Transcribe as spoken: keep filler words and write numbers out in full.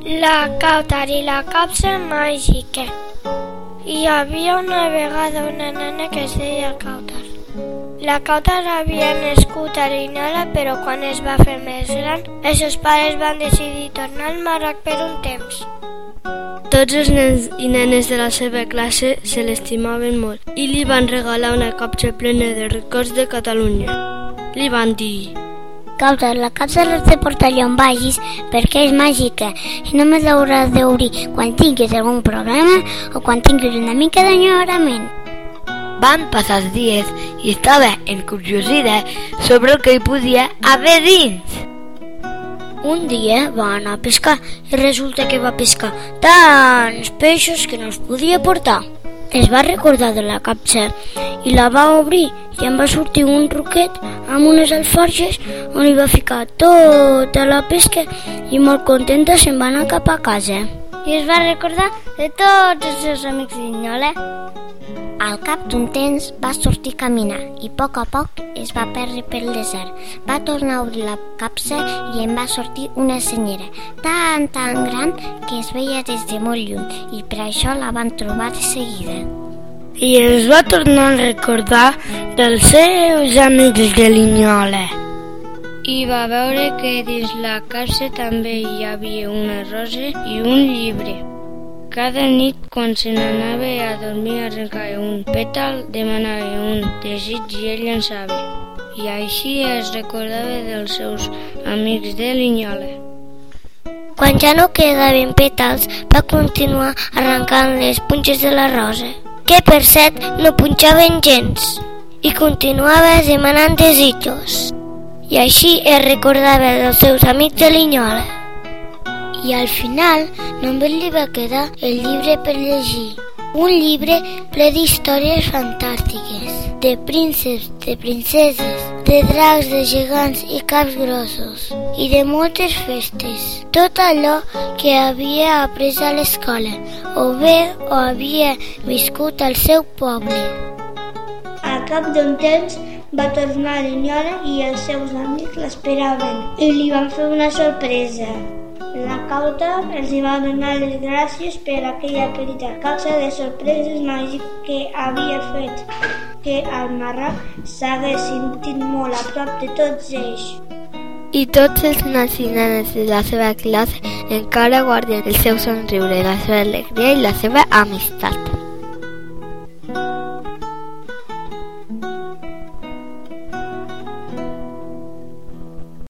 La Cautar i la capsa màgica. Hi havia una vegada una nena que es deia Cautar. La Cautar havia nascut a Linyola, però quan es va fer més gran, els seus pares van decidir tornar al Marroc per un temps. Tots els nens i nenes de la seva classe se l'estimaven molt i li van regalar una capsa plena de records de Catalunya. Li van dir: Cautar, la capsa l'has de portar allà on vagis perquè és màgica i només l'hauràs d'obrir quan tinguis algun problema o quan tinguis una mica d'enyorament. Van passar els dies i estava encuriosida sobre el que hi podia haver dins. Un dia va anar a pescar i resulta que va pescar tants peixos que no els podia portar. Es va recordar de la capsa i la va obrir i en va sortir un ruquet amb unes alforges on hi va ficar tota la pesca i molt contenta se'n va anar cap a casa. I es va recordar de tots els seus amics de Linyola. Al cap d'un temps va sortir a caminar i a poc a poc es va perdre pel desert. Va tornar a obrir la capsa i en va sortir una senyera tan tan gran que es veia des de molt lluny i per això la van trobar de seguida. I es va tornar a recordar dels seus amics de Linyola. I va veure que dins la capsa també hi havia una rosa i un llibre. Cada nit, quan se n'anava a dormir, arrencava un pètal, demanava un desig i ell llançava. I així es recordava dels seus amics de Linyola. Quan ja no quedaven pètals, va continuar arrencant les punxes de la rosa, que per cert no punxaven gens, i continuava demanant desitjos. I així es recordava dels seus amics de Linyola. I al final només li va quedar el llibre per llegir. Un llibre ple d'històries fantàstiques, de prínceps, de princeses, de dracs, de gegants i caps grossos, i de moltes festes. Tot allò que havia après a l'escola, o bé o havia viscut al seu poble. Al cap d'un temps va tornar a Linyola i els seus amics l'esperaven i li van fer una sorpresa. La Cautar els va donar les gràcies per aquella petita capsa de sorpreses màgiques que havia fet que al Marroc s'hagués sentit molt a prop de tots ells. I tots els nens i nenes de la seva classe encara guarden el seu somriure, la seva alegria i la seva amistat.